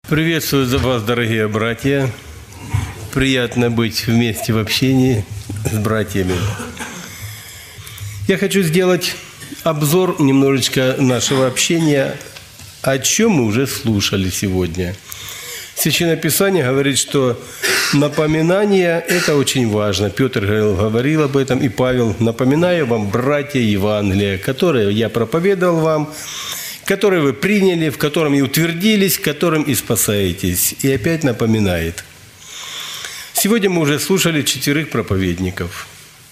Приветствую вас, дорогие братья. Приятно быть вместе в общении с братьями. Я хочу сделать обзор немножечко нашего общения, о чем мы уже слушали сегодня. Священное Писание говорит, что напоминание – это очень важно. Петр говорил об этом, и Павел: «Напоминаю вам, братья, Евангелие, которое я проповедовал вам, которое вы приняли, в котором и утвердились, которым и спасаетесь». И опять напоминает. Сегодня мы уже слушали 4 проповедников.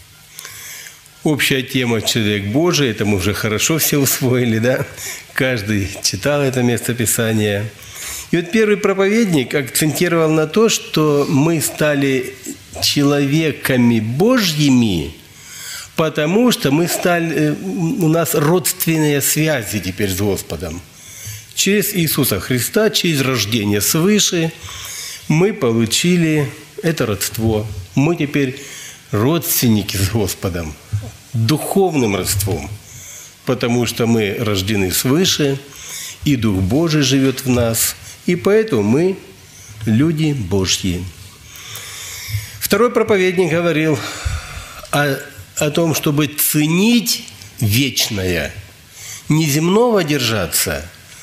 Общая тема «Человек Божий» – это мы уже хорошо все усвоили, да? Каждый читал это местописание. И вот первый проповедник акцентировал на то, что мы стали человеками Божьими, потому что мы стали, у нас родственные связи теперь с Господом. Через Иисуса Христа, через рождение свыше мы получили это родство. Мы теперь родственники с Господом, духовным родством, потому что мы рождены свыше, и Дух Божий живет в нас, и поэтому мы люди Божьи. Второй проповедник говорил о том, чтобы ценить вечное, не земного держаться,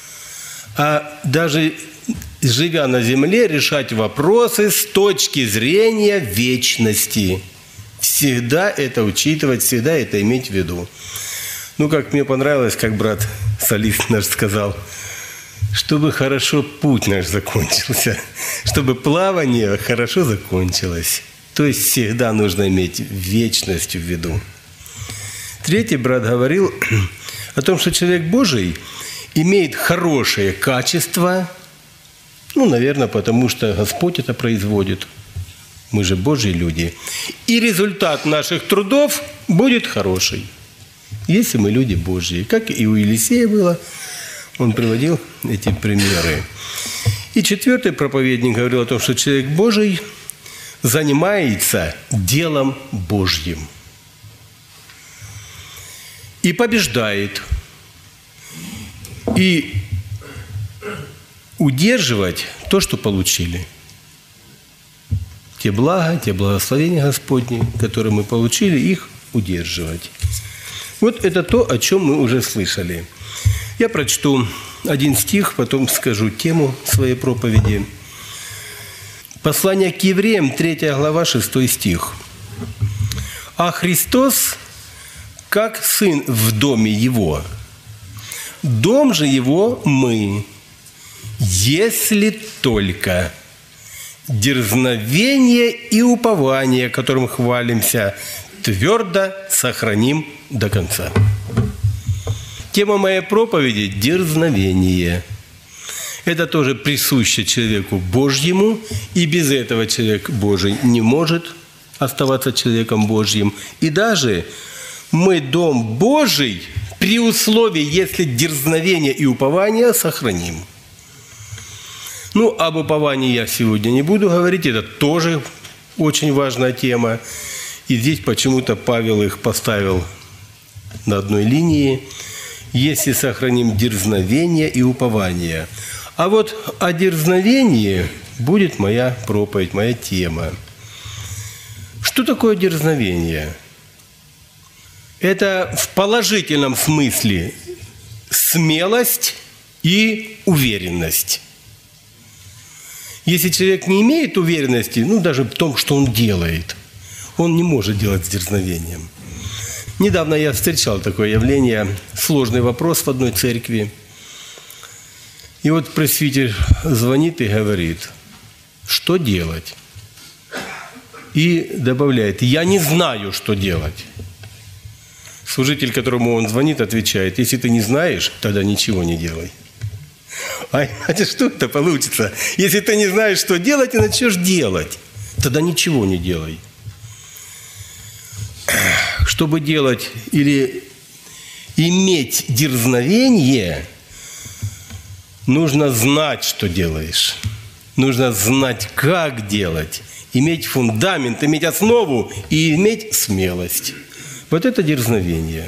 а даже живя на земле, решать вопросы с точки зрения вечности. Всегда это учитывать, всегда это иметь в виду. Ну, как мне понравилось, как брат солист наш сказал, чтобы хорошо путь наш закончился, чтобы плавание хорошо закончилось. То есть всегда нужно иметь вечность в виду. Третий брат говорил о том, что человек Божий имеет хорошее качество, наверное, потому что Господь это производит. Мы же Божьи люди. И результат наших трудов будет хороший, если мы люди Божьи. Как и у Елисея было, он приводил эти примеры. И 4-й проповедник говорил о том, что человек Божий занимается делом Божьим и побеждает, и удерживать то, что получили. Те блага, те благословения Господни, которые мы получили, их удерживать. Вот это то, о чем мы уже слышали. Я прочту один стих, потом скажу тему своей проповеди. Послание к евреям, 3 глава, 6 стих. «А Христос, как Сын в доме Его, дом же Его мы, если только дерзновение и упование, которым хвалимся, твердо сохраним до конца». Тема моей проповеди – дерзновение. Это тоже присуще человеку Божьему, и без этого человек Божий не может оставаться человеком Божьим. И даже мы дом Божий при условии, если дерзновение и упование сохраним. Об уповании я сегодня не буду говорить, это тоже очень важная тема. И здесь почему-то Павел их поставил на одной линии. Если сохраним дерзновение и упование. А вот о дерзновении будет моя проповедь, моя тема. Что такое дерзновение? Это в положительном смысле смелость и уверенность. Если человек не имеет уверенности, даже в том, что он делает, он не может делать с дерзновением. Недавно я встречал такое явление, сложный вопрос в одной церкви. И вот пресвитер звонит и говорит: что делать? И добавляет: я не знаю, что делать. Служитель, которому он звонит, отвечает: если ты не знаешь, тогда ничего не делай. А иначе что это получится? Если ты не знаешь, что делать, и начнешь делать, тогда ничего не делай. Чтобы делать или иметь дерзновение, нужно знать, что делаешь. Нужно знать, как делать. Иметь фундамент, иметь основу и иметь смелость. Вот это дерзновение.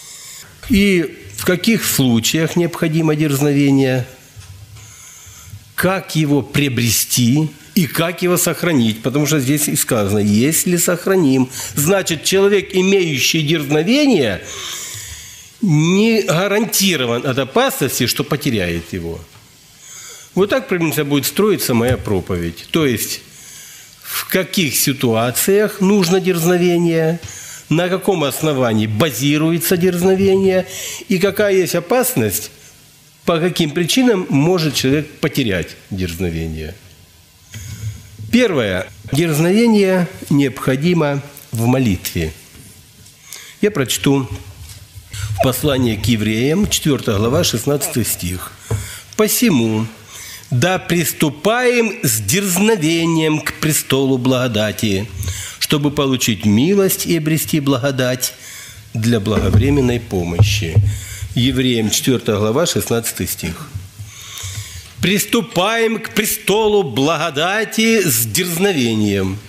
И в каких случаях необходимо дерзновение? как его приобрести и как его сохранить. Потому что здесь и сказано, если сохраним, значит, человек, имеющий дерзновение, не гарантирован от опасности, что потеряет его. Вот так примерно будет строиться моя проповедь. То есть, в каких ситуациях нужно дерзновение, на каком основании базируется дерзновение и какая есть опасность, по каким причинам может человек потерять дерзновение. Первое. Дерзновение необходимо в молитве. Я прочту в послании к евреям, 4 глава, 16 стих. «Посему да приступаем с дерзновением к престолу благодати, чтобы получить милость и обрести благодать для благовременной помощи». Евреям 4 глава, 16 стих. «Приступаем к престолу благодати с дерзновением».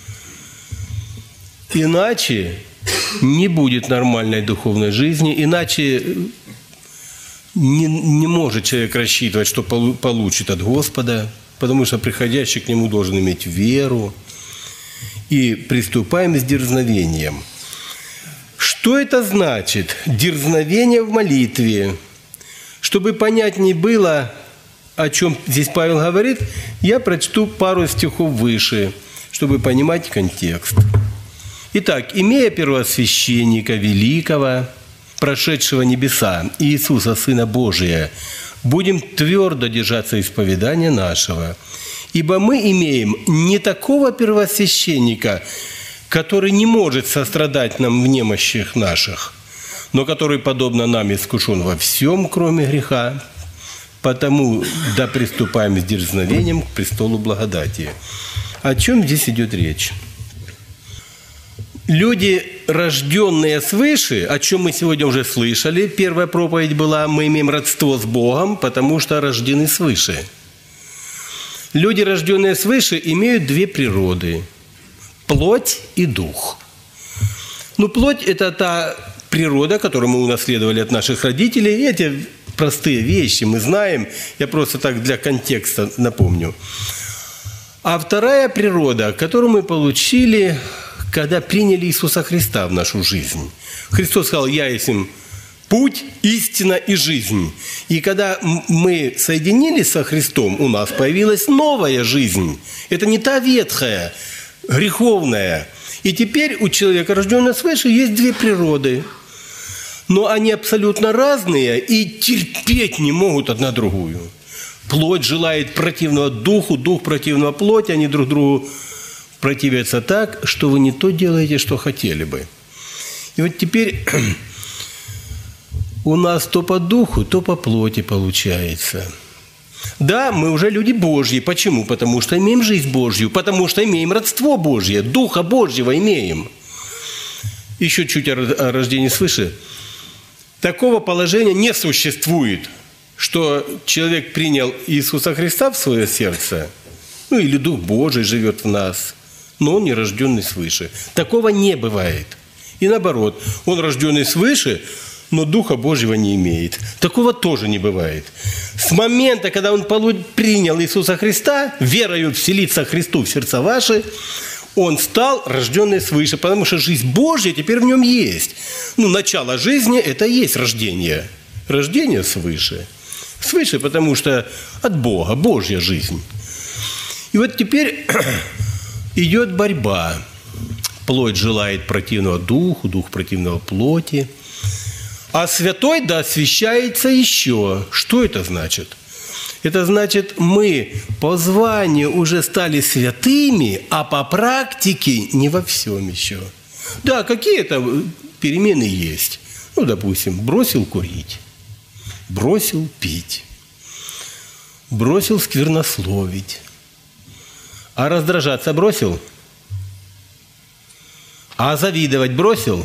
Иначе не будет нормальной духовной жизни, иначе не может человек рассчитывать, что получит от Господа, потому что приходящий к Нему должен иметь веру. И приступаем с дерзновением. Что это значит? Дерзновение в молитве. Чтобы понятнее было, о чем здесь Павел говорит, я прочту пару стихов выше, чтобы понимать контекст. Итак, имея первосвященника великого, прошедшего небеса, Иисуса, Сына Божия, будем твердо держаться исповедания нашего. Ибо мы имеем не такого первосвященника, который не может сострадать нам в немощах наших, но который, подобно нам, искушен во всем, кроме греха, потому да приступаем с дерзновением к престолу благодати. О чем здесь идет речь? Люди, рожденные свыше, о чем мы сегодня уже слышали, первая проповедь была, мы имеем родство с Богом, потому что рождены свыше. Люди, рожденные свыше, имеют две природы – плоть и дух. Ну, плоть – это та природа, которую мы унаследовали от наших родителей. И эти простые вещи мы знаем. Я просто так для контекста напомню. А вторая природа, которую мы получили, когда приняли Иисуса Христа в нашу жизнь. Христос сказал: «Я есть путь, истина и жизнь». И когда мы соединились со Христом, у нас появилась новая жизнь. Это не та ветхая, греховная. И теперь у человека, рожденного свыше, есть две природы. Но они абсолютно разные и терпеть не могут одна другую. Плоть желает противного духу, дух противного плоти, они друг другу противятся так, что вы не то делаете, что хотели бы. И вот теперь у нас то по духу, то по плоти получается. Да, мы уже люди Божьи. Почему? Потому что имеем жизнь Божью, потому что имеем родство Божье, Духа Божьего имеем. Еще чуть о рождении свыше. Такого положения не существует, что человек принял Иисуса Христа в свое сердце, ну или Дух Божий живет в нас, но он не рожденный свыше. Такого не бывает. И наоборот, он рожденный свыше, но Духа Божьего не имеет. Такого тоже не бывает. С момента, когда он принял Иисуса Христа, верою вселиться Христу в сердца ваши, он стал рожденный свыше, потому что жизнь Божья теперь в нем есть. Ну, начало жизни – это и есть рождение. Рождение свыше. Свыше, потому что от Бога, Божья жизнь. И вот теперь идет борьба. Плоть желает противного духу, дух противного плоти. А святой да освящается еще. Что это значит? Это значит, мы по званию уже стали святыми, а по практике не во всем еще. Да, какие-то перемены есть. Ну, допустим, бросил курить, бросил пить, бросил сквернословить. А раздражаться бросил? А завидовать бросил?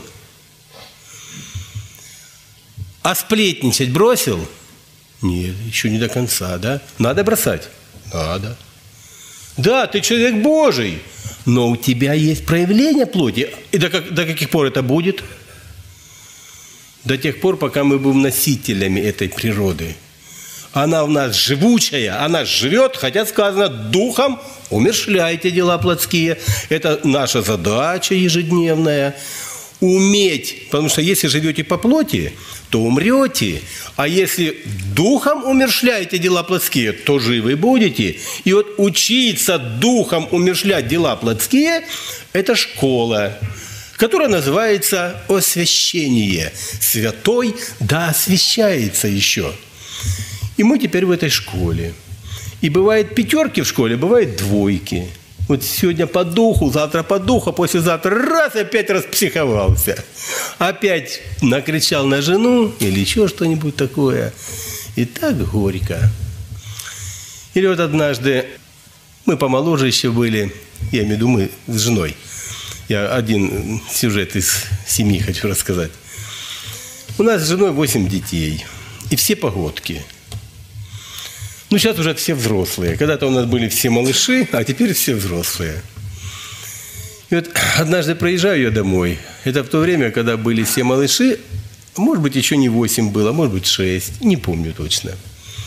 А сплетничать бросил? Нет, еще не до конца, да? Надо бросать? Надо. Да, ты человек Божий, но у тебя есть проявление плоти. И до каких пор это будет? До тех пор, пока мы будем носителями этой природы. Она у нас живучая, она живет, хотя сказано, духом умерщвляйте дела плотские. Это наша задача ежедневная. Уметь, потому что если живете по плоти, то умрете, а если духом умерщвляете дела плотские, то живы будете. И вот учиться духом умерщвлять дела плотские – это школа, которая называется освящение. Святой да освящается еще. И мы теперь в этой школе. И бывают пятерки в школе, бывают двойки. Вот сегодня по духу, завтра по духу, послезавтра раз, опять распсиховался. Опять накричал на жену или еще что-нибудь такое. И так горько. Или вот однажды, мы помоложе еще были, я имею в виду мы с женой. Я один сюжет из семьи хочу рассказать. У нас с женой 8 детей. И все погодки. Ну, сейчас уже все взрослые. Когда-то у нас были все малыши, а теперь все взрослые. И вот однажды проезжаю я домой. Это в то время, когда были все малыши. Может быть, еще не 8 было, может быть, 6. Не помню точно.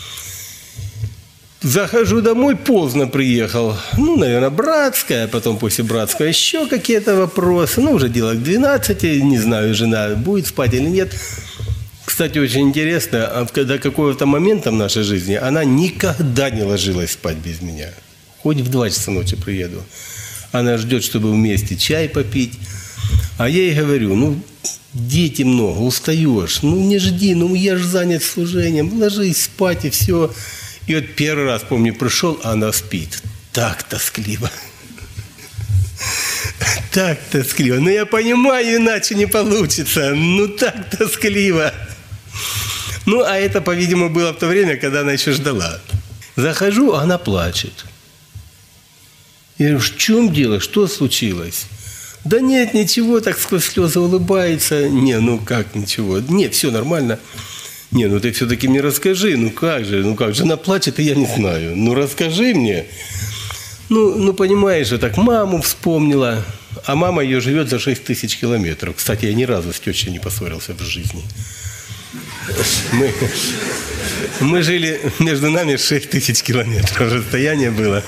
Захожу домой, поздно приехал. Ну, наверное, Братская, потом после Братского еще какие-то вопросы. Ну, уже дело к 12, не знаю, жена будет спать или нет. Кстати, очень интересно, до какого-то момента в нашей жизни она никогда не ложилась спать без меня. Хоть в 2 часа ночи приеду. Она ждет, чтобы вместе чай попить. А я ей говорю, ну, дети много, устаешь. Ну, не жди, ну, я же занят служением. Ложись спать и все. И вот первый раз, помню, пришел, а она спит. Так тоскливо. Так тоскливо. Но я понимаю, иначе не получится. Ну, так тоскливо. Ну, а это, по-видимому, было в то время, когда она еще ждала. Захожу, а она плачет. Я говорю, в чем дело? Что случилось? Да нет, ничего, так сквозь слезы улыбается. Не, ну как ничего? Нет, все нормально. Не, ну ты все-таки мне расскажи, ну как же, жена плачет, и я не знаю. Ну расскажи мне. Ну понимаешь же, так маму вспомнила. А мама ее живет за 6000 километров. Кстати, я ни разу с тещей не поссорился в жизни. Мы жили, между нами 6000 километров расстояние было.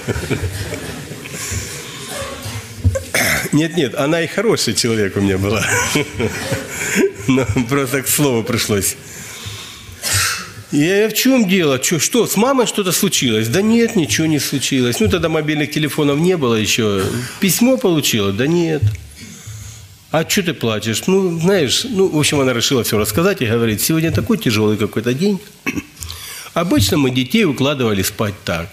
Нет, она и хороший человек у меня была. Но просто к слову пришлось. Я в чем дело? Что, с мамой что-то случилось? Да нет, ничего не случилось. Ну, тогда мобильных телефонов не было еще. Письмо получила? Да нет. А что ты плачешь? Ну, знаешь, в общем, она решила все рассказать и говорит, сегодня такой тяжелый какой-то день. Обычно мы детей укладывали спать так.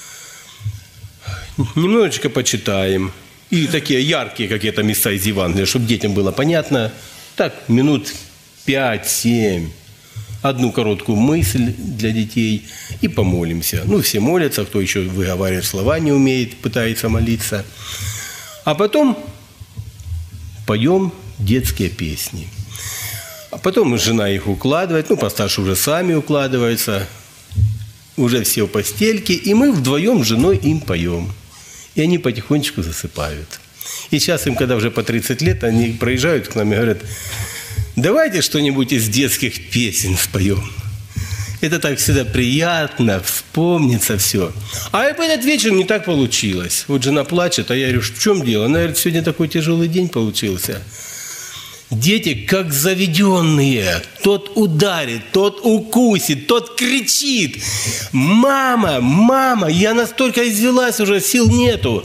Немножечко почитаем. И такие яркие какие-то места из Евангелия, чтобы детям было понятно. Так, минут 5-7. Одну короткую мысль для детей и помолимся. Ну, все молятся, кто еще выговаривать слова не умеет, пытается молиться. А потом поем детские песни. А потом жена их укладывает, постарше уже сами укладываются, уже все в постельке, и мы вдвоем с женой им поем. И они потихонечку засыпают. И сейчас им, когда уже по 30 лет, они проезжают к нам и говорят, давайте что-нибудь из детских песен споем. Это так всегда приятно, вспомнится все. А в этот вечер не так получилось. Вот жена плачет, а я говорю, в чем дело? Она говорит, сегодня такой тяжелый день получился. Дети, как заведенные, тот ударит, тот укусит, тот кричит. Мама, мама, я настолько извелась уже, сил нету.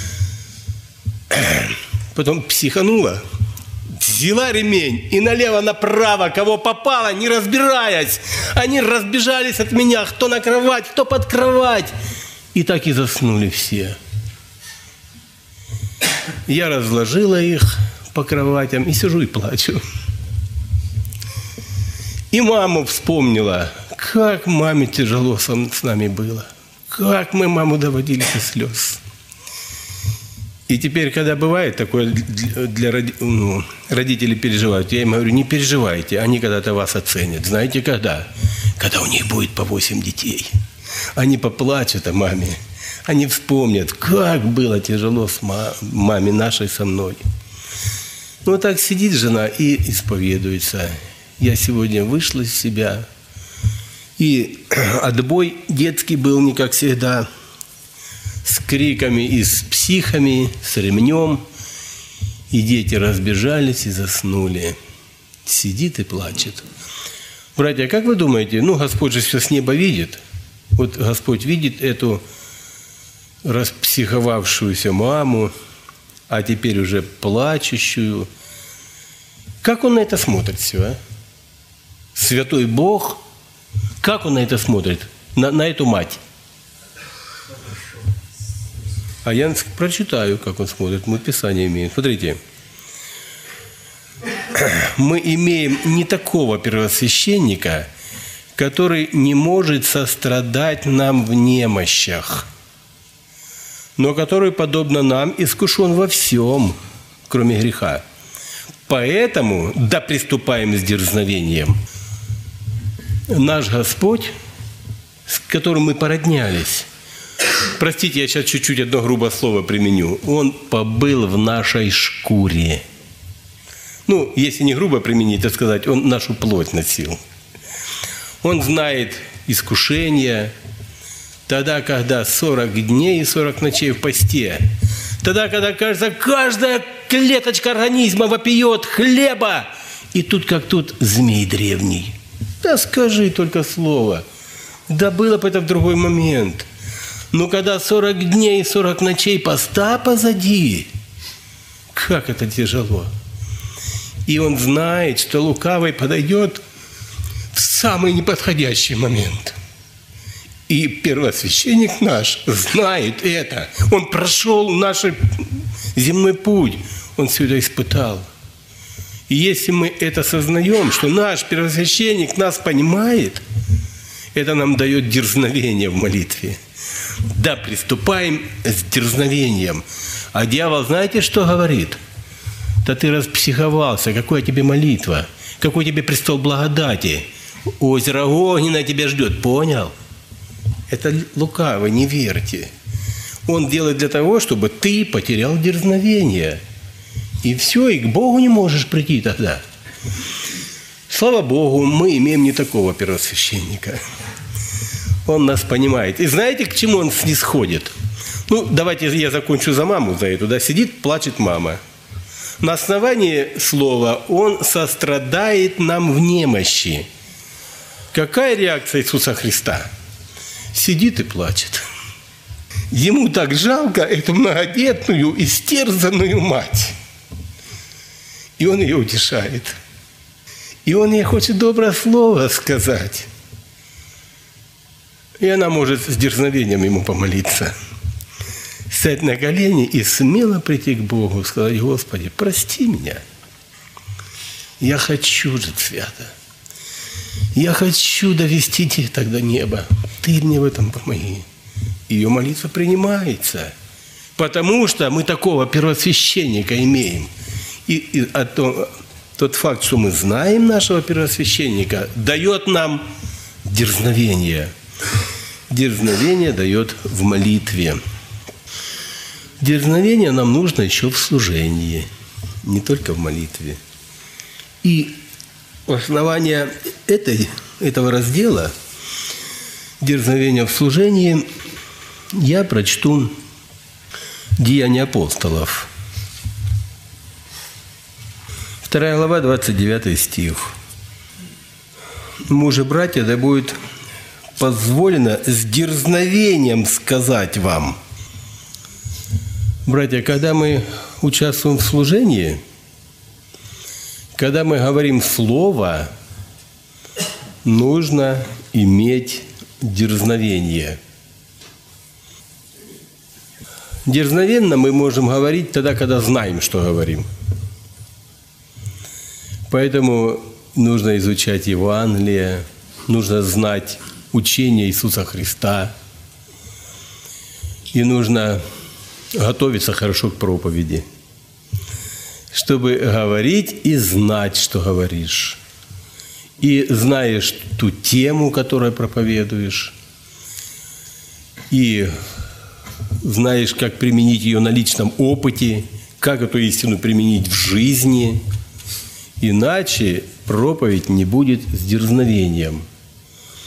Потом психанула. Взяла ремень и налево-направо, кого попало, не разбираясь. Они разбежались от меня, кто на кровать, кто под кровать. И так и заснули все. Я разложила их по кроватям и сижу и плачу. И маму вспомнила, как маме тяжело с нами было. Как мы маму доводили до слез. И теперь, когда бывает такое, родители переживают, я им говорю, не переживайте, они когда-то вас оценят. Знаете, когда? Когда у них будет по 8 детей. Они поплачут о маме. Они вспомнят, как было тяжело с маме нашей со мной. Ну, вот так сидит жена и исповедуется. Я сегодня вышла из себя. И отбой детский был не как всегда, с криками и с психами, с ремнем. И дети разбежались и заснули. Сидит и плачет. Братья, как вы думаете, Господь же все с неба видит. Вот Господь видит эту распсиховавшуюся маму, а теперь уже плачущую. Как Он на это смотрит все, а? Святой Бог, как Он на это смотрит, на эту мать? А я прочитаю, как Он смотрит, мы Писание имеем. Смотрите, мы имеем не такого первосвященника, который не может сострадать нам в немощах, но который, подобно нам, искушен во всем, кроме греха. Поэтому, да приступаем с дерзновением, наш Господь, с которым мы породнялись, простите, я сейчас чуть-чуть одно грубое слово применю, Он побыл в нашей шкуре. Если не грубо применить, то сказать, Он нашу плоть носил. Он знает искушения, тогда, когда 40 дней и 40 ночей в посте, тогда, когда, кажется, каждая клеточка организма вопиет хлеба, и тут как тут змей древний. Да скажи только слово. Да было бы это в другой момент. Но когда 40 дней и 40 ночей поста позади, как это тяжело. И он знает, что лукавый подойдет в самый неподходящий момент. И первосвященник наш знает это. Он прошел наш земной путь. Он все это испытал. И если мы это сознаем, что наш первосвященник нас понимает, это нам дает дерзновение в молитве. Да, приступаем с дерзновением. А дьявол, знаете, что говорит? Да ты распсиховался, какая тебе молитва, какой тебе престол благодати. Озеро огненное тебя ждет, понял? Это лукавый, не верьте. Он делает для того, чтобы ты потерял дерзновение. И все, и к Богу не можешь прийти тогда. Слава Богу, мы имеем не такого первосвященника. Он нас понимает. И знаете, к чему он снисходит? Давайте я закончу за маму, за эту. Да, сидит, плачет мама. На основании слова он сострадает нам в немощи. Какая реакция Иисуса Христа? Сидит и плачет. Ему так жалко эту многодетную, истерзанную мать. И он ее утешает. И он ей хочет доброе слово сказать. И она может с дерзновением ему помолиться. Сядь на колени и смело прийти к Богу, сказать: Господи, прости меня. Я хочу жить свято. Я хочу довести деток до неба. Ты мне в этом помоги. Ее молитва принимается. Потому что мы такого первосвященника имеем. И тот факт, что мы знаем нашего первосвященника, дает нам дерзновение. Дерзновение дает в молитве. Дерзновение нам нужно еще в служении, не только в молитве. И основание этого раздела «Дерзновение в служении» я прочту «Деяния апостолов». 2 глава, 29 стих. «Мужи, братья, да будет позволено с дерзновением сказать вам». Братья, когда мы участвуем в служении, когда мы говорим слово, нужно иметь дерзновение. Дерзновенно мы можем говорить тогда, когда знаем, что говорим. Поэтому нужно изучать Евангелие, нужно знать учение Иисуса Христа, и нужно готовиться хорошо к проповеди, чтобы говорить и знать, что говоришь. И знаешь ту тему, которую проповедуешь, и знаешь, как применить ее на личном опыте, как эту истину применить в жизни. Иначе проповедь не будет с дерзновением.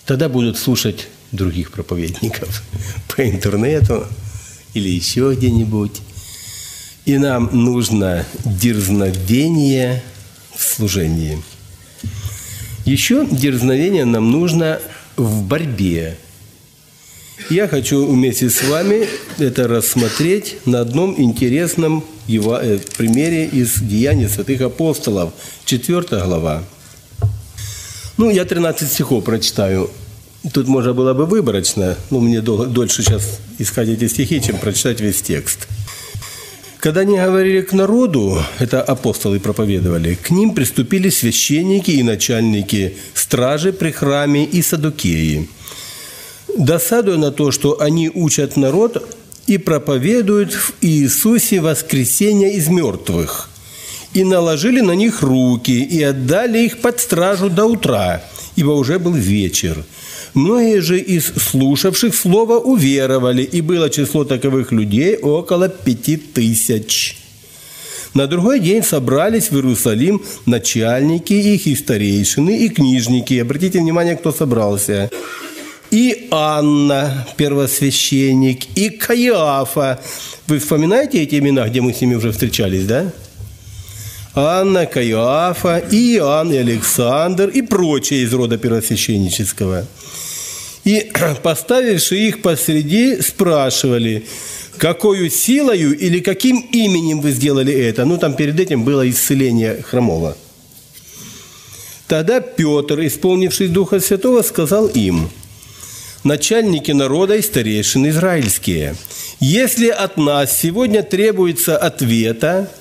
тогда будут слушать других проповедников по интернету или еще где-нибудь. И нам нужно дерзновение в служении. Еще дерзновение нам нужно в борьбе. Я хочу вместе с вами это рассмотреть на одном интересном примере из Деяний святых апостолов, 4 глава. Я 13 стихов прочитаю. Тут можно было бы выборочно, но мне дольше сейчас искать эти стихи, чем прочитать весь текст. Когда они говорили к народу, это апостолы проповедовали, к ним приступили священники и начальники стражи при храме и саддукеи, досадуя на то, что они учат народ и проповедуют в Иисусе воскресение из мертвых, и наложили на них руки, и отдали их под стражу до утра, ибо уже был вечер. Многие же из слушавших слово уверовали, и было число таковых людей около 5000. На другой день собрались в Иерусалим начальники их, и старейшины, и книжники. Обратите внимание, кто собрался. И Анна, первосвященник, и Каиафа. Вы вспоминаете эти имена, где мы с ними уже встречались, да? Анна, Каиафа, и Иоанн, и Александр, и прочие из рода первосвященнического. И, поставивши их посреди, спрашивали, какою силою или каким именем вы сделали это? Там перед этим было исцеление хромого. Тогда Петр, исполнившись Духа Святого, сказал им: начальники народа и старейшины израильские, если от нас сегодня требуется ответа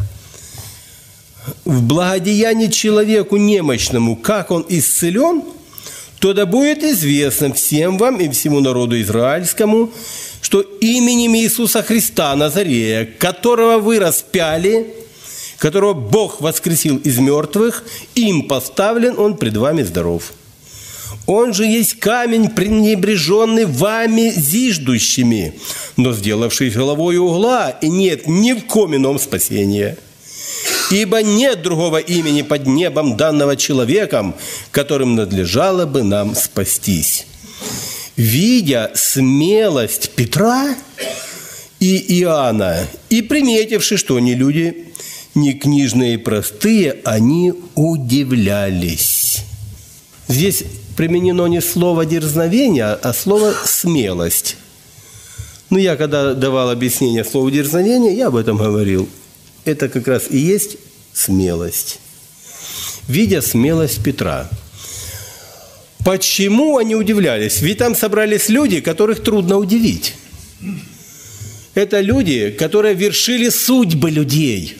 в благодеянии человеку немощному, как он исцелен, то да будет известно всем вам и всему народу израильскому, что именем Иисуса Христа Назарея, которого вы распяли, которого Бог воскресил из мертвых, им поставлен он пред вами здоров. Он же есть камень, пренебреженный вами зиждущими, но сделавший головой угла, и нет ни в ком ином спасения. Ибо нет другого имени под небом, данного человеком, которым надлежало бы нам спастись. Видя смелость Петра и Иоанна, и приметивши, что они люди не книжные и простые, они удивлялись. Здесь применено не слово «дерзновение», а слово «смелость». Я когда давал объяснение слову «дерзновение», я об этом говорил. Это как раз и есть смелость. Видя смелость Петра. Почему они удивлялись? Ведь там собрались люди, которых трудно удивить. Это люди, которые вершили судьбы людей.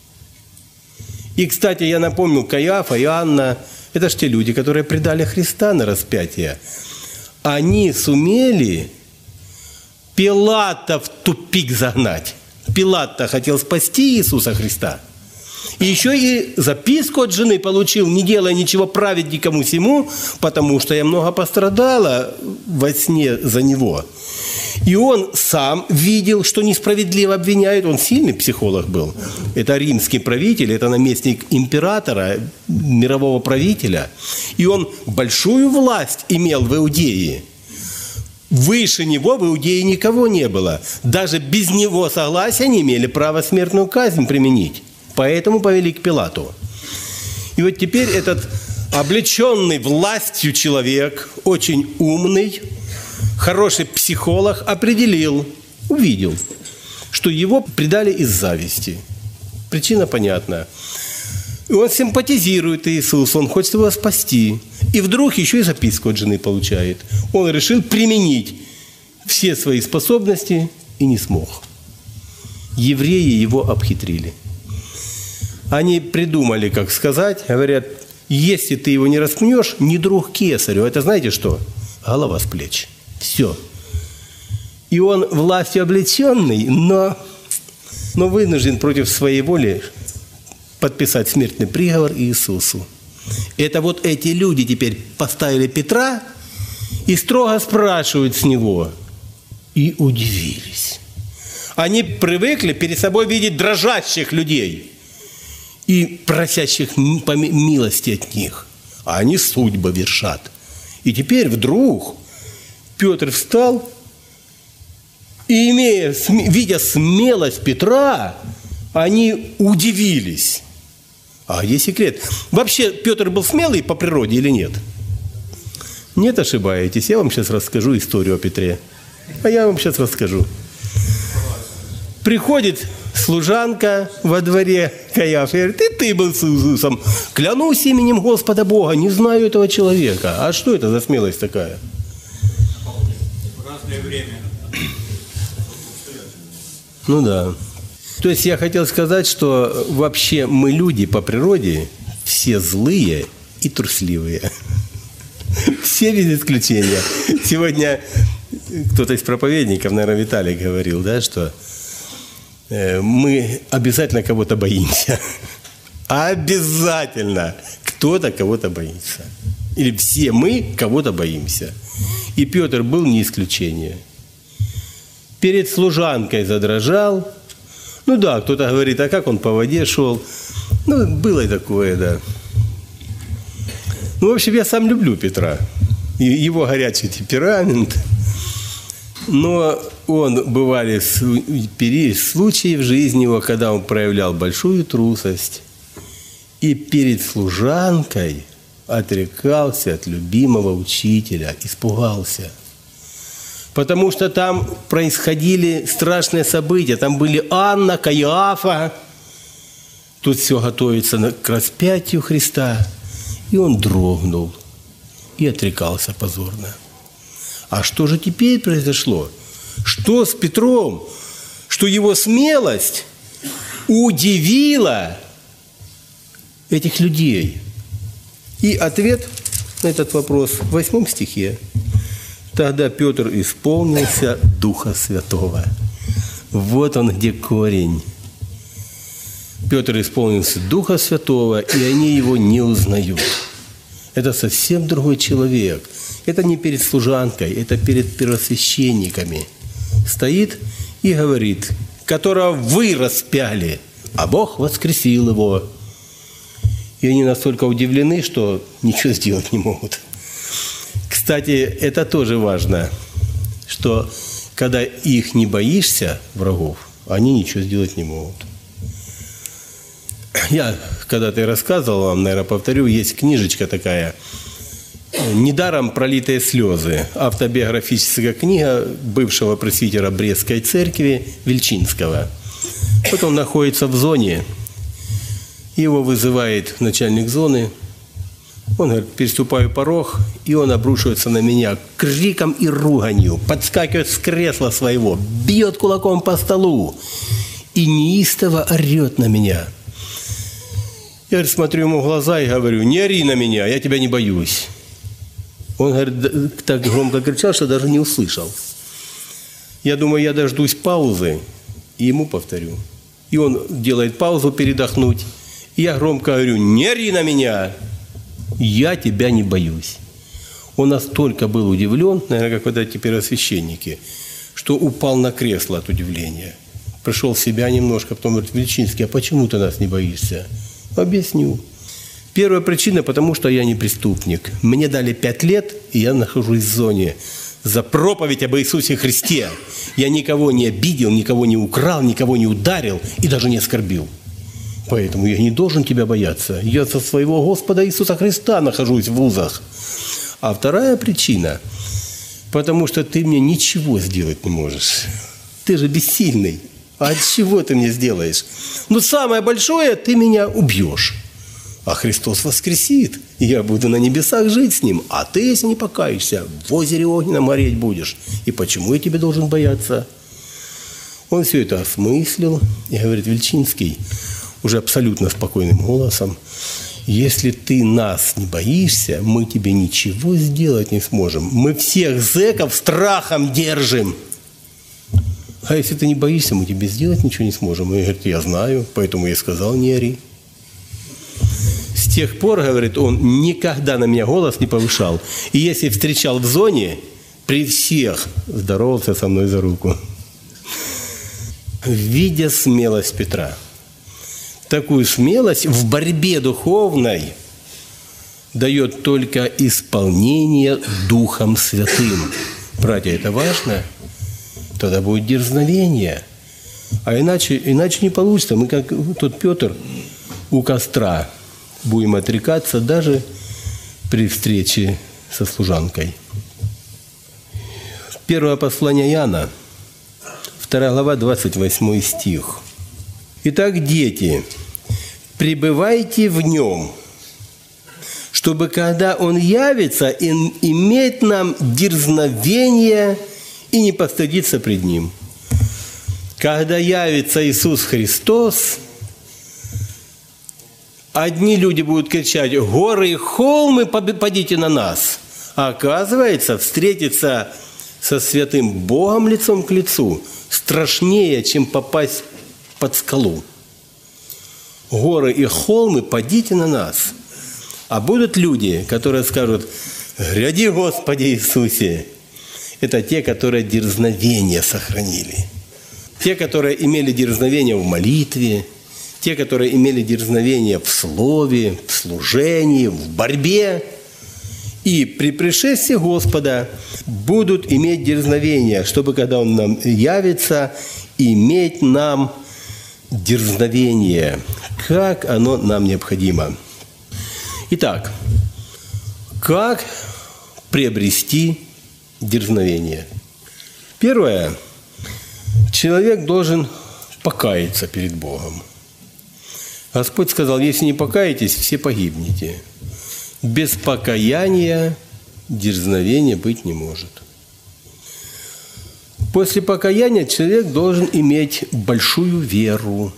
И, кстати, я напомню, Каиафа и Анна – это же те люди, которые предали Христа на распятие. Они сумели Пилата в тупик загнать. Пилат-то хотел спасти Иисуса Христа. И еще и записку от жены получил: не делай ничего праведникому сему, потому что я много пострадала во сне за него. И он сам видел, что несправедливо обвиняют. Он сильный психолог был. Это римский правитель, это наместник императора, мирового правителя. И он большую власть имел в Иудее. Выше него в Иудее никого не было. Даже без него согласия не имели права смертную казнь применить. Поэтому повели к Пилату. И вот теперь этот облеченный властью человек, очень умный, хороший психолог, увидел, что его предали из зависти. Причина понятна. И он симпатизирует Иисусу, он хочет его спасти. И вдруг еще и записку от жены получает. Он решил применить все свои способности и не смог. Евреи его обхитрили. Они придумали, как сказать, говорят: если ты его не распнешь, не друг кесарю. Это знаете что? Голова с плеч. Все. И он властью облеченный, но вынужден против своей воли подписать смертный приговор Иисусу. Это вот эти люди теперь поставили Петра и строго спрашивают с него. И удивились. Они привыкли перед собой видеть дрожащих людей и просящих милости от них. А они судьбы вершат. И теперь вдруг Петр встал и, видя смелость Петра, они удивились. А есть секрет. Вообще Петр был смелый по природе или нет? Нет, ошибаетесь. Я вам сейчас расскажу историю о Петре. А я вам сейчас расскажу. Приходит служанка во дворе Каиафа и говорит: и ты был с Иисусом. Клянусь именем Господа Бога, не знаю этого человека. А что это за смелость такая? В разное время. Ну да. То есть я хотел сказать, что вообще мы люди по природе все злые и трусливые. Все без исключения. Сегодня кто-то из проповедников, наверное, Виталий говорил, да, что мы обязательно кого-то боимся. Обязательно кто-то кого-то боится. Или все мы кого-то боимся. И Петр был не исключение. Перед служанкой задрожал. Ну да, кто-то говорит, а как он по воде шел? Ну, было и такое, да. Ну, в общем, я сам люблю Петра. Его горячий темперамент. Но бывали случаи в жизни его, когда он проявлял большую трусость. И перед служанкой отрекался от любимого учителя, испугался. Потому что там происходили страшные события. Там были Анна, Каиафа. Тут все готовится к распятию Христа. И он дрогнул и отрекался позорно. А что же теперь произошло? Что с Петром? Что его смелость удивила этих людей? И ответ на этот вопрос в 8 стихе. Тогда Петр исполнился Духа Святого. Вот он где корень. Петр исполнился Духа Святого, и они его не узнают. Это совсем другой человек. Это не перед служанкой, это перед первосвященниками. Стоит и говорит: которого вы распяли, а Бог воскресил его. И они настолько удивлены, что ничего сделать не могут. Кстати, это тоже важно, что когда их не боишься, врагов, они ничего сделать не могут. Я когда-то рассказывал вам, наверное, повторю, есть книжечка такая «Недаром пролитые слезы», автобиографическая книга бывшего пресвитера Брестской церкви Вельчинского. Вот он находится в зоне, его вызывает начальник зоны. Он говорит: переступаю порог, и он обрушивается на меня криком и руганью, подскакивает с кресла своего, бьет кулаком по столу и неистово орет на меня. Я смотрю ему в глаза и говорю: не ори на меня, я тебя не боюсь. Он, говорит, так громко кричал, что даже не услышал. Я думаю, я дождусь паузы и ему повторю. И он делает паузу передохнуть. И я громко говорю: не ори на меня, я тебя не боюсь. Он настолько был удивлен, наверное, как вот эти первосвященники, что упал на кресло от удивления. Пришел в себя немножко, потом говорит: Вельчинский, а почему ты нас не боишься? Объясню. Первая причина, потому что я не преступник. Мне дали 5 лет, и я нахожусь в зоне за проповедь об Иисусе Христе. Я никого не обидел, никого не украл, никого не ударил и даже не оскорбил. Поэтому я не должен тебя бояться. Я со своего Господа Иисуса Христа нахожусь в узах. А вторая причина, потому что ты мне ничего сделать не можешь. Ты же бессильный. А от чего ты мне сделаешь? Но самое большое, ты меня убьешь. А Христос воскресит, и я буду на небесах жить с Ним. А ты, если не покаешься, в озере огненном гореть будешь. И почему я тебе должен бояться? Он все это осмыслил и говорит: Вельчинский, уже абсолютно спокойным голосом: если ты нас не боишься, мы тебе ничего сделать не сможем. Мы всех зэков страхом держим. А если ты не боишься, мы тебе сделать ничего не сможем. И говорит: я знаю, поэтому я сказал: не ори. С тех пор, говорит, он никогда на меня голос не повышал. И если встречал в зоне, при всех здоровался со мной за руку. Видя смелость Петра, такую смелость в борьбе духовной, дает только исполнение Духом Святым. Братья, это важно? Тогда будет дерзновение. А иначе не получится. Мы, как тот Петр у костра, будем отрекаться даже при встрече со служанкой. Первое послание Иоанна, 2 глава, 28 стих. «Итак, дети, пребывайте в Нем, чтобы, когда Он явится, иметь нам дерзновение и не постыдиться пред Ним». Когда явится Иисус Христос, одни люди будут кричать: «Горы и холмы, падите на нас!» А оказывается, встретиться со святым Богом лицом к лицу страшнее, чем попасть под скалу. Горы и холмы, падите на нас. А будут люди, которые скажут: «Гряди, Господи Иисусе!» Это те, которые дерзновение сохранили. Те, которые имели дерзновение в молитве, те, которые имели дерзновение в слове, в служении, в борьбе. И при пришествии Господа будут иметь дерзновение, чтобы, когда Он нам явится, иметь нам дерзновение, как оно нам необходимо. Итак, как приобрести дерзновение? Первое. Человек должен покаяться перед Богом. Господь сказал: если не покаетесь, все погибнете. Без покаяния дерзновения быть не может. После покаяния человек должен иметь большую веру.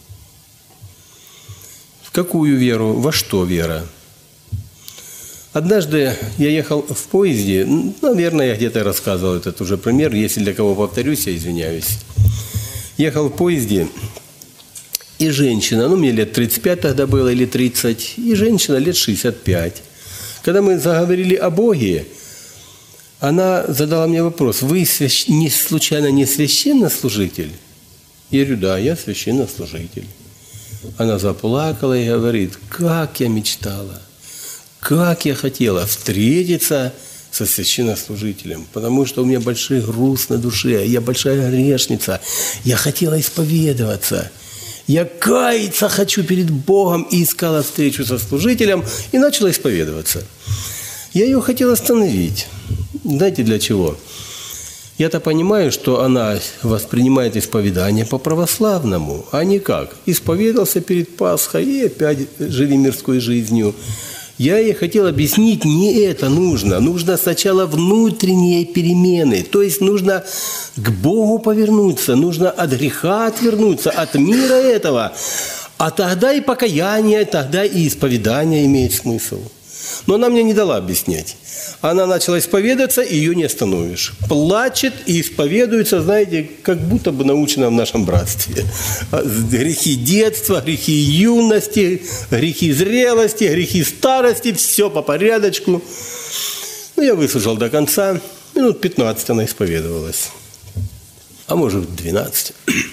В какую веру? Во что вера? Однажды я ехал в поезде, наверное, я где-то рассказывал этот уже пример, если для кого повторюсь, я извиняюсь. Ехал в поезде, и женщина, мне лет 35 тогда было, или 30, и женщина лет 65. Когда мы заговорили о Боге, она задала мне вопрос: вы случайно не священнослужитель? Я говорю: да, я священнослужитель. Она заплакала и говорит: как я мечтала, как я хотела встретиться со священнослужителем, потому что у меня большой груз на душе, я большая грешница, я хотела исповедоваться, я каяться хочу перед Богом, и искала встречу со служителем, и начала исповедоваться. Я ее хотел остановить. Знаете, для чего? Я-то понимаю, что она воспринимает исповедание по-православному, а не как. Исповедался перед Пасхой и опять живи мирской жизнью. Я ей хотел объяснить, не это нужно. Нужно сначала внутренние перемены. То есть нужно к Богу повернуться, нужно от греха отвернуться, от мира этого. А тогда и покаяние, тогда и исповедание имеет смысл. Но она мне не дала объяснять. Она начала исповедоваться, и ее не остановишь. Плачет и исповедуется, знаете, как будто бы научена в нашем братстве. Грехи детства, грехи юности, грехи зрелости, грехи старости, все по порядочку. Я выслушал до конца. Минут 15 она исповедовалась. А может, 12.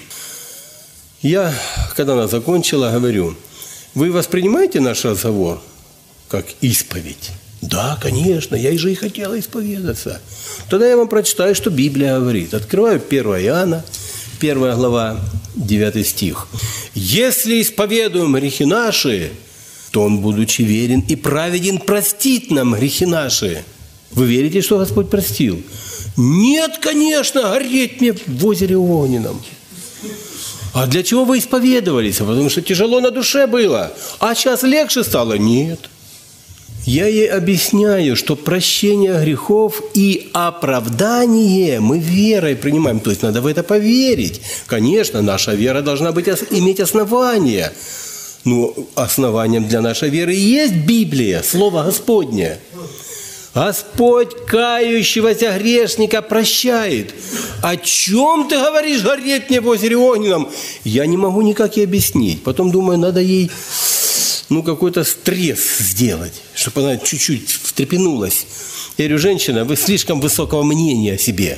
Я, когда она закончила, говорю: вы воспринимаете наш разговор как исповедь? Да, конечно, я же и хотела исповедаться. Тогда я вам прочитаю, что Библия говорит. Открываю 1 Иоанна, 1 глава, 9 стих. «Если исповедуем грехи наши, то Он, будучи верен и праведен, простит нам грехи наши». Вы верите, что Господь простил? Нет, конечно, гореть мне в озере огненном. А для чего вы исповедовались? Потому что тяжело на душе было. А сейчас легче стало? Нет. Я ей объясняю, что прощение грехов и оправдание мы верой принимаем. То есть надо в это поверить. Конечно, наша вера должна иметь основание. Но основанием для нашей веры и есть Библия, Слово Господне. Господь кающегося грешника прощает. О чем ты говоришь, гореть мне в озере огненном? Я не могу никак ей объяснить. Потом думаю, надо ей какой-то стресс сделать, чтобы она чуть-чуть встрепенулась. Я говорю: женщина, вы слишком высокого мнения о себе.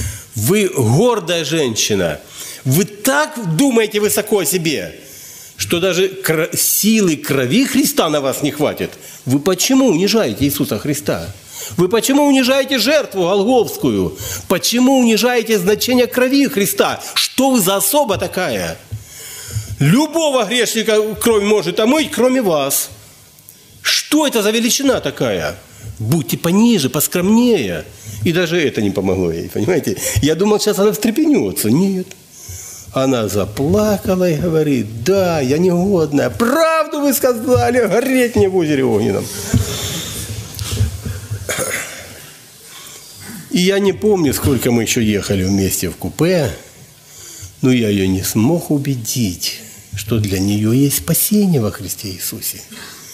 Вы гордая женщина. Вы так думаете высоко о себе, что даже силы крови Христа на вас не хватит. Вы почему унижаете Иисуса Христа? Вы почему унижаете жертву Голгофскую? Почему унижаете значение крови Христа? Что вы за особа такая? Любого грешника кровь может омыть, кроме вас. Что это за величина такая? Будьте пониже, поскромнее. И даже это не помогло ей, понимаете? Я думал, сейчас она встрепенется. Нет. Она заплакала и говорит: да, я негодная. Правду вы сказали, гореть мне в озере огненном. И я не помню, сколько мы еще ехали вместе в купе, но я ее не смог убедить, что для нее есть спасение во Христе Иисусе.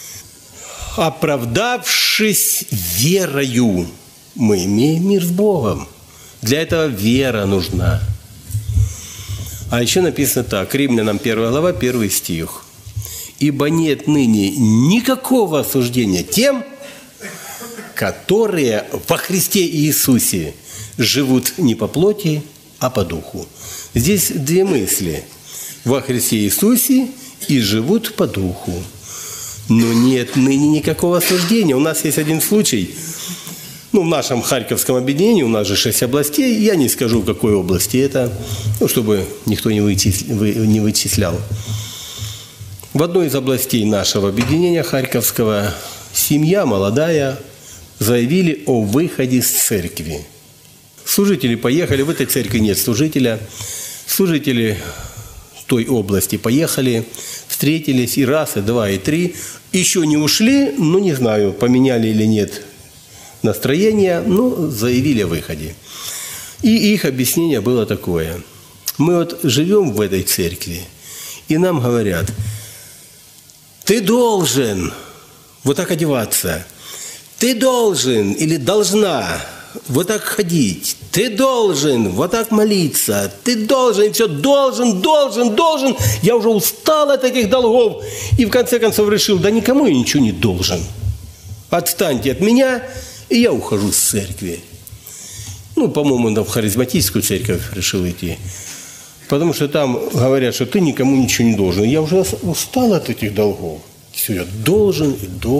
Оправдавшись верою, мы имеем мир с Богом. Для этого вера нужна. А еще написано так, Римлянам 1 глава, 1 стих. «Ибо нет ныне никакого осуждения тем, которые во Христе Иисусе живут не по плоти, а по духу». Здесь две мысли. Во Христе Иисусе и живут по духу. Но нет ныне никакого осуждения. У нас есть один случай. В нашем Харьковском объединении, у нас же 6 областей. Я не скажу, в какой области это, чтобы никто не вычислял. В одной из областей нашего объединения Харьковского семья молодая заявили о выходе с церкви. Служители поехали, в этой церкви нет служителя. Служители той области поехали, встретились и раз, и два, и три. Еще не ушли, не знаю, поменяли или нет настроение, но заявили о выходе. И их объяснение было такое. Мы живем в этой церкви, и нам говорят: ты должен вот так одеваться, ты должен или должна вот так ходить, ты должен вот так молиться, ты должен, и все должен. Я уже устал от этих долгов. И в конце концов решил: да никому я ничего не должен. Отстаньте от меня, и я ухожу с церкви. По-моему, в харизматическую церковь решил идти. Потому что там говорят, что ты никому ничего не должен. Я уже устал от этих долгов. Все, я должен.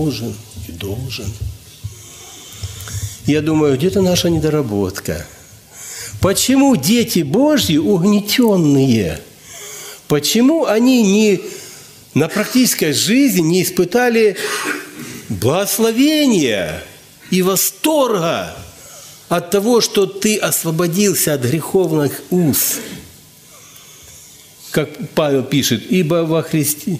Я думаю, где-то наша недоработка. Почему дети Божьи угнетенные? Почему они на практической жизни не испытали благословения и восторга от того, что ты освободился от греховных уз? Как Павел пишет: ибо во Христе...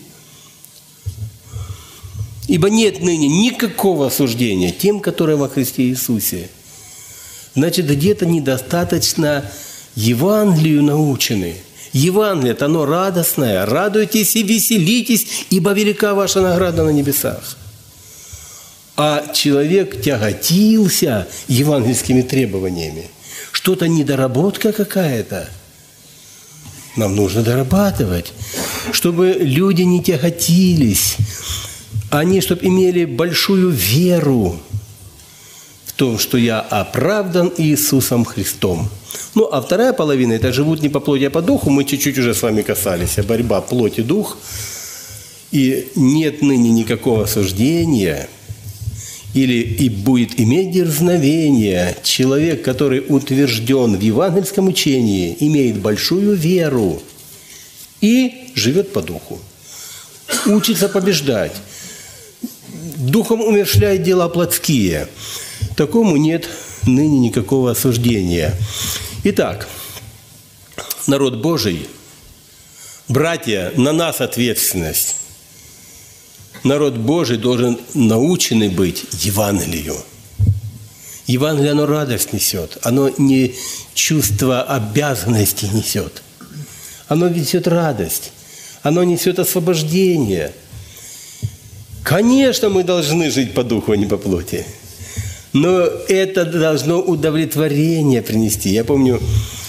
Ибо нет ныне никакого осуждения тем, которые во Христе Иисусе. Значит, где-то недостаточно Евангелию научены. Евангелие – оно радостное. Радуйтесь и веселитесь, ибо велика ваша награда на небесах. А человек тяготился евангельскими требованиями. Что-то недоработка какая-то. Нам нужно дорабатывать, чтобы люди не тяготились. Они, чтобы имели большую веру в том, что я оправдан Иисусом Христом. А вторая половина – это живут не по плоти, а по духу. Мы чуть-чуть уже с вами касались. Борьба плоть и дух. И нет ныне никакого осуждения. И будет иметь дерзновение человек, который утвержден в евангельском учении, имеет большую веру и живет по духу. Учится побеждать. Духом умерщвляет дела плотские. Такому нет ныне никакого осуждения. Итак, народ Божий, братья, на нас ответственность. Народ Божий должен наученный быть Евангелию. Евангелие, оно радость несет, оно не чувство обязанности несет. Оно несет радость, оно несет освобождение. Конечно, мы должны жить по духу, а не по плоти. Но это должно удовлетворение принести. Я помню,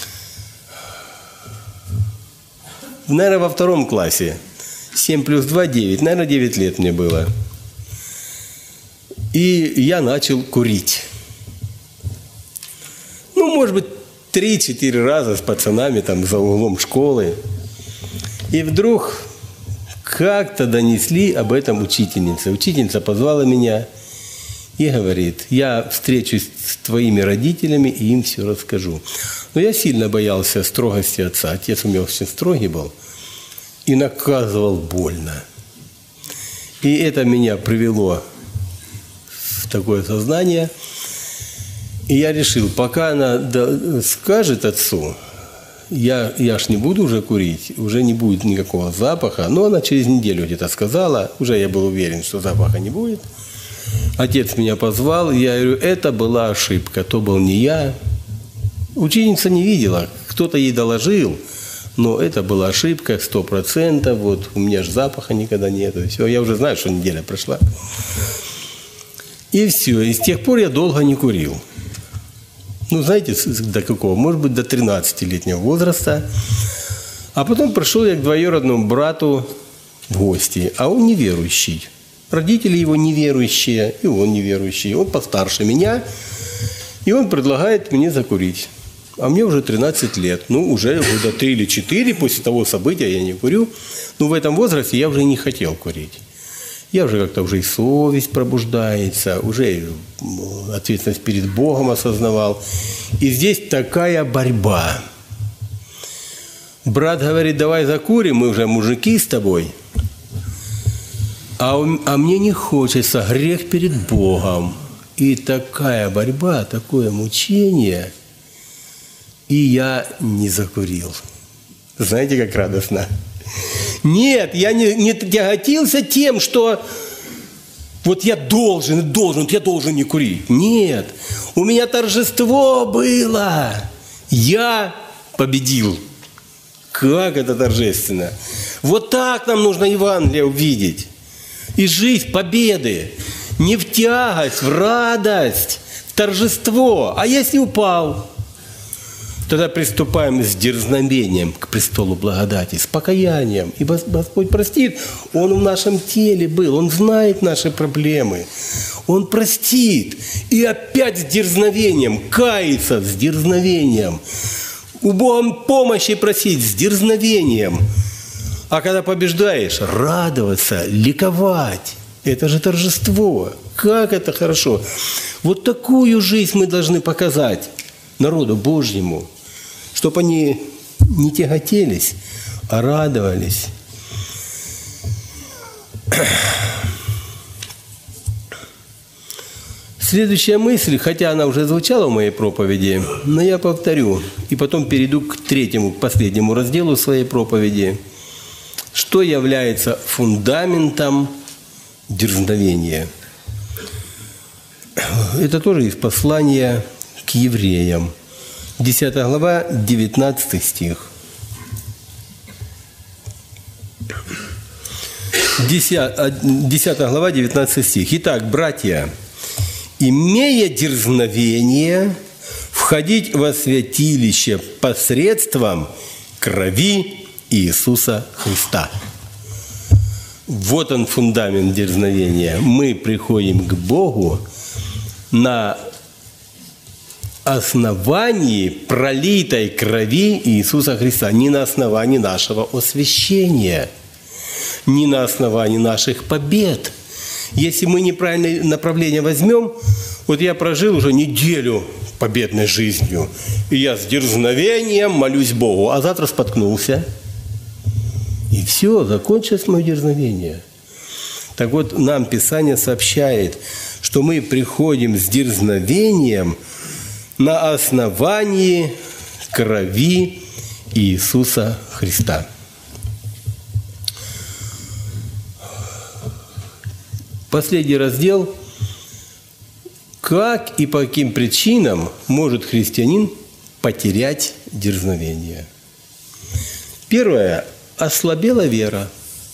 наверное, во 2 классе, 7 плюс 2 – 9, наверное, 9 лет мне было. И я начал курить. Может быть, 3-4 раза с пацанами там за углом школы. И вдруг как-то донесли об этом учительнице. Учительница позвала меня и говорит: я встречусь с твоими родителями и им все расскажу. Но я сильно боялся строгости отца. Отец у меня очень строгий был и наказывал больно. И это меня привело в такое сознание. И я решил, пока она скажет отцу, я ж не буду уже курить, уже не будет никакого запаха. Но она через неделю где-то сказала, уже я был уверен, что запаха не будет. Отец меня позвал, я говорю, это была ошибка, то был не я. Ученица не видела, кто-то ей доложил, но это была ошибка 100%, вот у меня же запаха никогда нет. Все, я уже знаю, что неделя прошла. И все, и с тех пор я долго не курил. Ну, знаете, до какого? Может быть, до 13-летнего возраста. А потом пришел я к двоюродному брату в гости, а он неверующий. Родители его неверующие, и он неверующий. Он постарше меня, и он предлагает мне закурить. А мне уже 13 лет. Ну, уже года 3 или 4 после того события я не курю. Но в этом возрасте я уже не хотел курить. Я уже как-то уже и совесть пробуждается, уже ответственность перед Богом осознавал. И здесь такая борьба. Брат говорит, давай закурим, мы уже мужики с тобой. А мне не хочется, грех перед Богом. И такая борьба, такое мучение. И я не закурил. Знаете, как радостно? Нет, я не тяготился тем, что вот я должен не курить. Нет, у меня торжество было. Я победил. Как это торжественно. Вот так нам нужно Евангелие увидеть. И жизнь победы. Не в тягость, в радость, в торжество. А если упал? Тогда приступаем с дерзновением к престолу благодати, с покаянием. И Господь простит. Он в нашем теле был, Он знает наши проблемы. Он простит. И опять с дерзновением, каяться с дерзновением. У Бога помощи просить с дерзновением. А когда побеждаешь, радоваться, ликовать. Это же торжество. Как это хорошо. Вот такую жизнь мы должны показать народу Божьему, чтобы они не тяготелись, а радовались. Следующая мысль, хотя она уже звучала в моей проповеди, но я повторю, и потом перейду к третьему, к последнему разделу своей проповеди, что является фундаментом дерзновения. Это тоже из послания к евреям. 10 глава, 19 стих. 10 глава, 19 стих. Итак, братья, имея дерзновение входить во святилище посредством крови Иисуса Христа. Вот он фундамент дерзновения. Мы приходим к Богу на основании пролитой крови Иисуса Христа, не на основании нашего освящения, не на основании наших побед. Если мы неправильное направление возьмем, вот я прожил уже неделю победной жизнью, и я с дерзновением молюсь Богу, а завтра споткнулся, и все, закончилось мое дерзновение. Так вот, нам Писание сообщает, что мы приходим с дерзновением на основании крови Иисуса Христа. Последний раздел. Как и по каким причинам может христианин потерять дерзновение? Первое. Ослабела вера.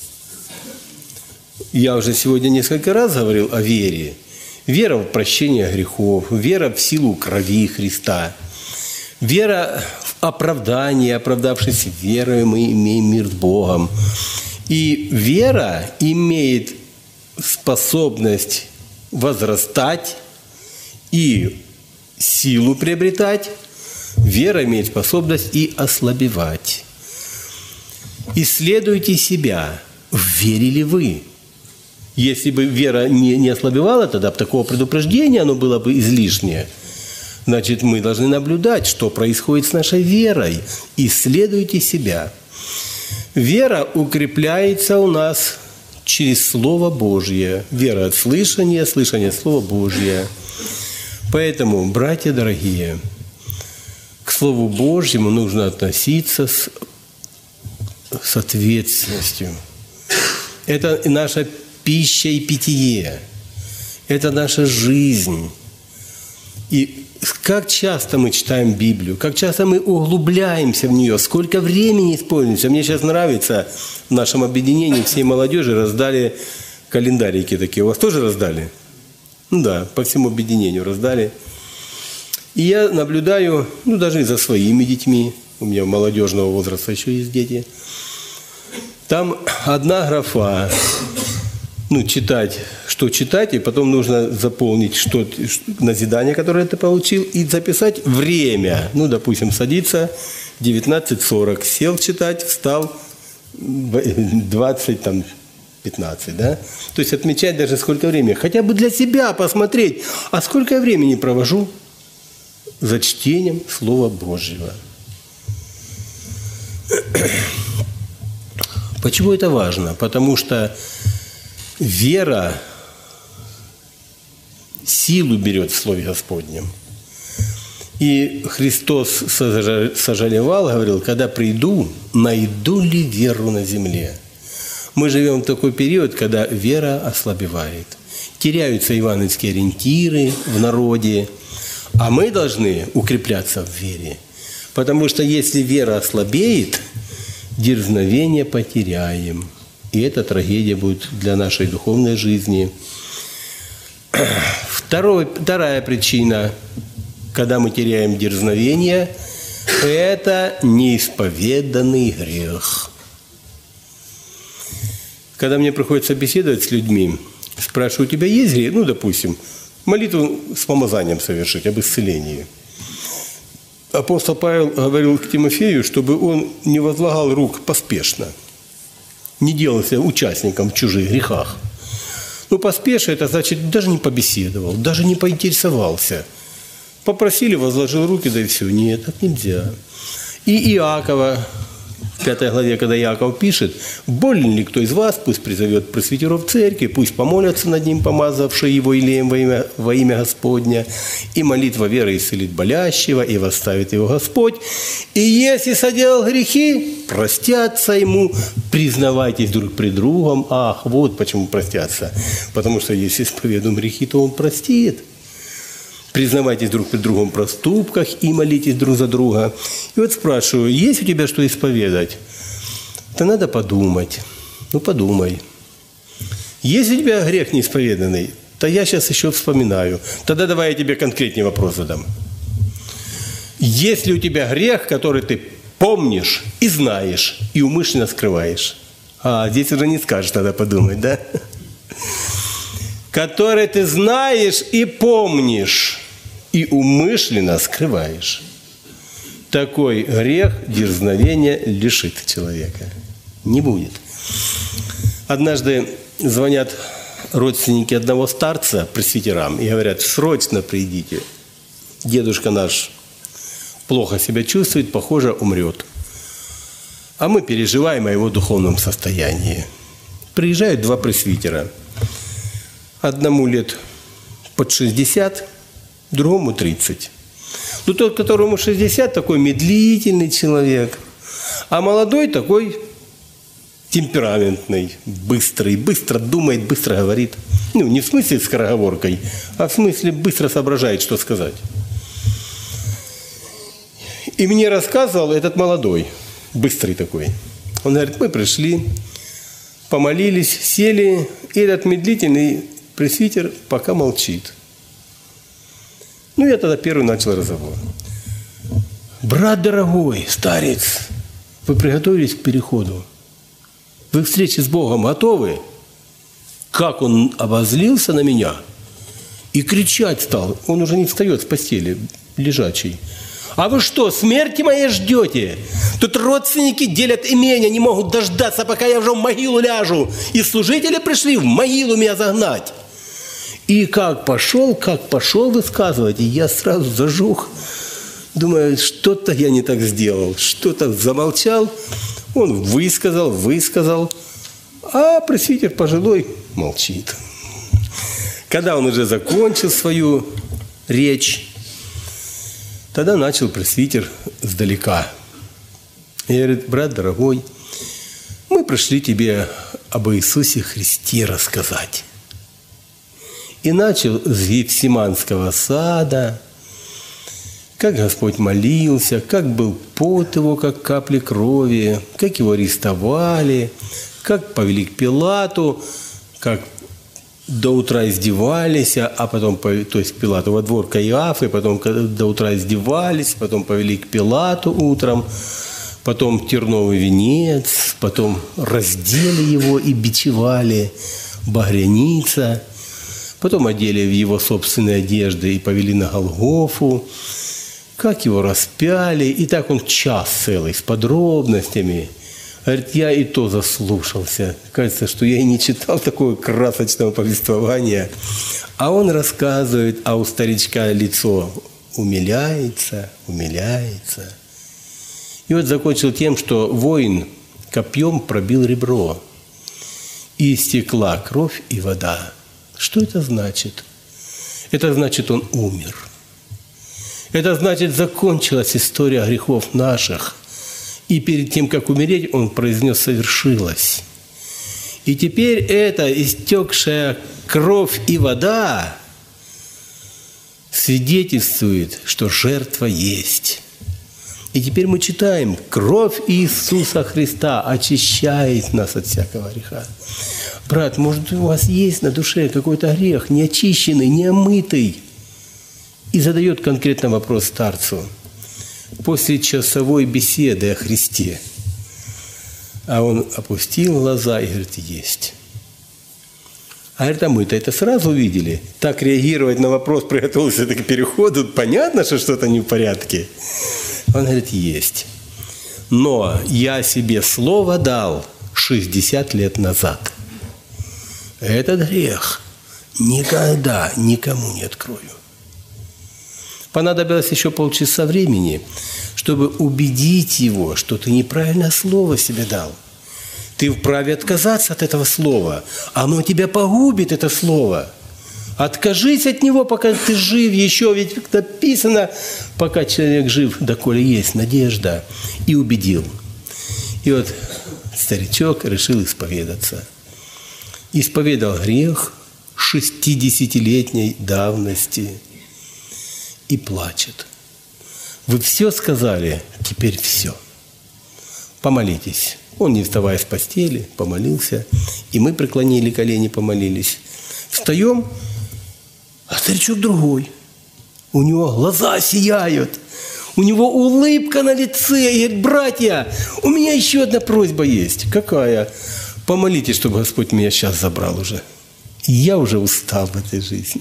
Я уже сегодня несколько раз говорил о вере. Вера в прощение грехов, вера в силу крови Христа, вера в оправдание, оправдавшись верой, мы имеем мир с Богом. И вера имеет способность возрастать и силу приобретать. Вера имеет способность и ослабевать. Исследуйте себя. верили вы? Если бы вера не ослабевала, тогда бы такого предупреждения оно было бы излишнее. Значит, мы должны наблюдать, что происходит с нашей верой. Исследуйте себя. Вера укрепляется у нас через Слово Божье. Вера от слышания, слышание Слова Божье. Поэтому, братья дорогие, к Слову Божьему нужно относиться с ответственностью. Это наша пища и питье. Это наша жизнь. И как часто мы читаем Библию, как часто мы углубляемся в нее, сколько времени используется. Мне сейчас нравится, в нашем объединении всей молодежи раздали календарики такие. У вас тоже раздали? Ну да, по всему объединению раздали. И я наблюдаю, даже и за своими детьми, у меня молодежного возраста еще есть дети. Там одна графа, читать, что читать, и потом нужно заполнить назидание, которое ты получил, и записать время. Допустим, садиться 19:40, сел читать, встал 20:15, да? То есть отмечать даже сколько времени. Хотя бы для себя посмотреть, а сколько я времени провожу за чтением Слова Божьего. Почему это важно? Потому что вера силу берет в Слове Господнем. И Христос сожалевал, говорил, когда приду, найду ли веру на земле? Мы живем в такой период, когда вера ослабевает. Теряются евангельские ориентиры в народе, а мы должны укрепляться в вере. Потому что если вера ослабеет, дерзновение потеряем. И это трагедия будет для нашей духовной жизни. Вторая причина, когда мы теряем дерзновение, это неисповеданный грех. Когда мне приходится беседовать с людьми, спрашиваю, у тебя есть грех? Допустим, молитву с помазанием совершить, об исцелении. Апостол Павел говорил к Тимофею, чтобы он не возлагал рук поспешно, не делался участником в чужих грехах. Поспешно, это значит, даже не побеседовал, даже не поинтересовался. Попросили, возложил руки, да и все. Нет, так нельзя. И Иакова, в 5 главе, когда Иаков пишет, болен ли кто из вас, пусть призовет пресвитеров церкви, пусть помолятся над ним, помазавшие его елеем во имя Господня, и молитва веры исцелит болящего, и восставит его Господь. И если соделал грехи, простятся ему, признавайтесь друг пред другом. Ах, вот почему простятся. Потому что если исповедуем грехи, то он простит. Признавайтесь друг пред другом в проступках и молитесь друг за друга. И вот спрашиваю, есть у тебя что исповедать? То надо подумать. Подумай. Есть у тебя грех неисповеданный? То я сейчас еще вспоминаю. Тогда давай я тебе конкретный вопрос задам. Есть ли у тебя грех, который ты помнишь и знаешь, и умышленно скрываешь? Здесь уже не скажешь, тогда подумать, да? Который ты знаешь и помнишь, и умышленно скрываешь. Такой грех дерзновения лишит человека. Не будет. Однажды звонят родственники одного старца пресвитерам и говорят, срочно придите. Дедушка наш плохо себя чувствует, похоже, умрет. А мы переживаем о его духовном состоянии. Приезжают 2 пресвитера. Одному лет под 60, другому 30. Тот, которому 60, такой медлительный человек, а молодой такой темпераментный, быстрый, быстро думает, быстро говорит. Не в смысле скороговоркой, а в смысле быстро соображает, что сказать. И мне рассказывал этот молодой, быстрый такой. Он говорит, мы пришли, помолились, сели, и этот медлительный пресвитер пока молчит. Я тогда первый начал разговор. Брат дорогой, старец, вы приготовились к переходу? Вы к встрече с Богом готовы? Как он обозлился на меня и кричать стал. Он уже не встает с постели, лежачий. А вы что, смерти моей ждете? Тут родственники делят имение, не могут дождаться, пока я уже в могилу ляжу. И служители пришли в могилу меня загнать. И как пошел высказывать, и я сразу зажух. Думаю, что-то я не так сделал, что-то замолчал. Он высказал, а пресвитер пожилой молчит. Когда он уже закончил свою речь, тогда начал пресвитер сдалека. И говорит: брат дорогой, мы пришли тебе об Иисусе Христе рассказать. И начал с Гефсиманского сада, как Господь молился, как был пот его, как капли крови, как его арестовали, как повели к Пилату, как до утра издевались, а потом, то есть к Пилату во двор Каиафы, потом до утра издевались, потом повели к Пилату утром, потом терновый венец, потом раздели его и бичевали, багряница, потом одели в его собственные одежды и повели на Голгофу, как его распяли, и так он час целый с подробностями. Говорит, я и то заслушался. Кажется, что я и не читал такого красочного повествования. А он рассказывает, а у старичка лицо умиляется. И вот закончил тем, что воин копьем пробил ребро, и истекла кровь и вода. Что это значит? Это значит, он умер. Это значит, закончилась история грехов наших. И перед тем, как умереть, он произнес: совершилось. И теперь эта истекшая кровь и вода свидетельствует, что жертва есть. И теперь мы читаем: кровь Иисуса Христа очищает нас от всякого греха. Брат, может, у вас есть на душе какой-то грех, неочищенный, неомытый? И задает конкретно вопрос старцу после часовой беседы о Христе. А он опустил глаза и говорит: есть. А говорит, а мы-то это сразу увидели. Так реагировать на вопрос, приготовился к переходу, понятно, что что-то не в порядке. Он говорит: есть. Но я себе слово дал 60 лет назад. Этот грех никогда никому не открою. Понадобилось еще полчаса времени, чтобы убедить его, что ты неправильное слово себе дал. Ты вправе отказаться от этого слова. Оно тебя погубит, это слово. Откажись от него, пока ты жив еще. Ведь написано, пока человек жив, доколе есть надежда. И убедил. И вот старичок решил исповедаться. Исповедал грех 60-летней давности. И плачет. Вы все сказали, теперь все. Помолитесь. Он, не вставая с постели, помолился. И мы преклонили колени, помолились. Встаем, а старичок другой. У него глаза сияют. У него улыбка на лице. И говорит: братья, у меня еще одна просьба есть. Какая? Помолитесь, чтобы Господь меня сейчас забрал уже. Я уже устал в этой жизни.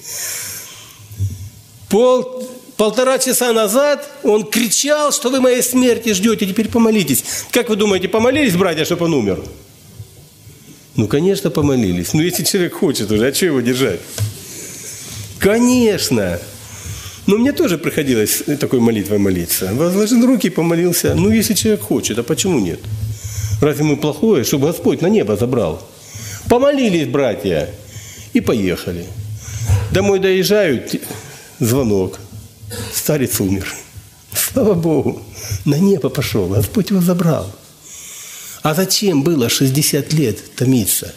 Полтора часа назад он кричал, что вы моей смерти ждете, теперь помолитесь. Как вы думаете, помолились, братья, чтобы он умер? Ну, конечно, помолились. Но если человек хочет уже, а что его держать? Конечно. Но мне тоже приходилось такой молитвой молиться. Возложил руки, помолился. Ну, если человек хочет, а почему нет? Разве мы плохое, чтобы Господь на небо забрал? Помолились, братья, и поехали. Домой доезжают, звонок. Старец умер. Слава Богу, на небо пошел, Господь его забрал. А зачем было 60 лет томиться?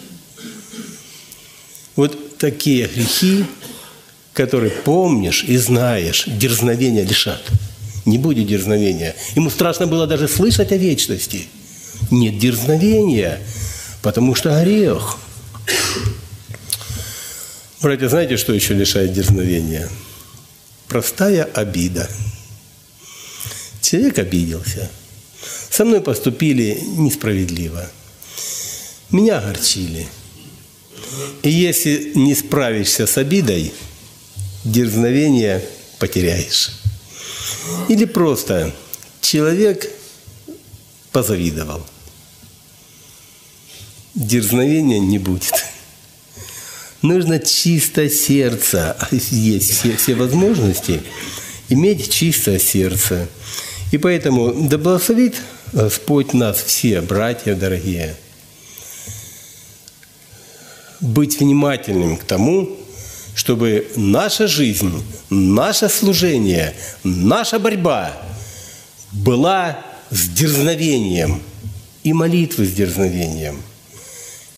Вот такие грехи, которые помнишь и знаешь, дерзновения лишат. Не будет дерзновения. Ему страшно было даже слышать о вечности. Нет дерзновения, потому что грех. Братья, знаете, что еще лишает дерзновения? Простая обида. Человек обиделся. Со мной поступили несправедливо. Меня огорчили. И если не справишься с обидой, дерзновение потеряешь. Или просто человек позавидовал. Дерзновения не будет. Нужно чистое сердце. Есть все возможности иметь чистое сердце. И поэтому да благословит Господь нас все, братья дорогие, быть внимательным к тому, чтобы наша жизнь, наше служение, наша борьба была с дерзновением и молитвы с дерзновением.